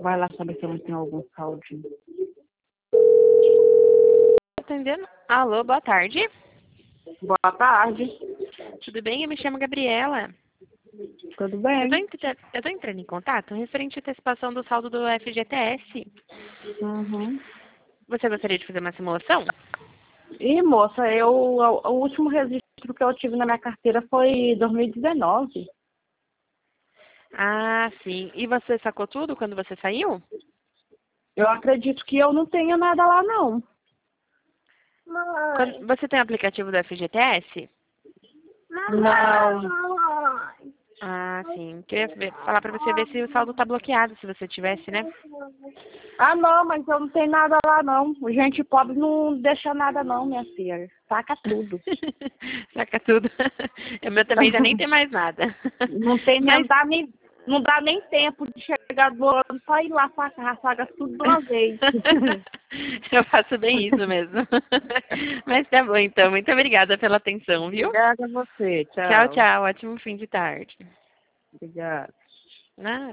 Vai lá saber se eu não tenho algum saldinho. Atendendo. Alô, boa tarde. Boa tarde. Tudo bem? Eu me chamo Gabriela. Tudo bem? Eu tô entrando em contato referente à antecipação do saldo do FGTS. Uhum. Você gostaria de fazer uma simulação? E, moça, o último registro que eu tive na minha carteira foi 2019. Ah, sim. E você sacou tudo quando você saiu? Eu acredito que eu não tenho nada lá, não. Você tem o aplicativo do FGTS? Não. Ah, sim. Queria falar pra você ver se o saldo tá bloqueado, se você tivesse, né? Ah, não, mas eu não tenho nada lá, não. Gente pobre não deixa nada, não, minha filha. Saca tudo. Saca tudo. O meu também já nem tem mais nada. Não tem nem, Mas não dá nem tempo de chegar do ano só ir lá sacar, saca tudo de uma vez. eu faço bem isso mesmo. Mas tá bom, então. Muito obrigada pela atenção, viu? Obrigada a você. Tchau, Tchau. tchau. Ótimo fim de tarde. Obrigada. Ah.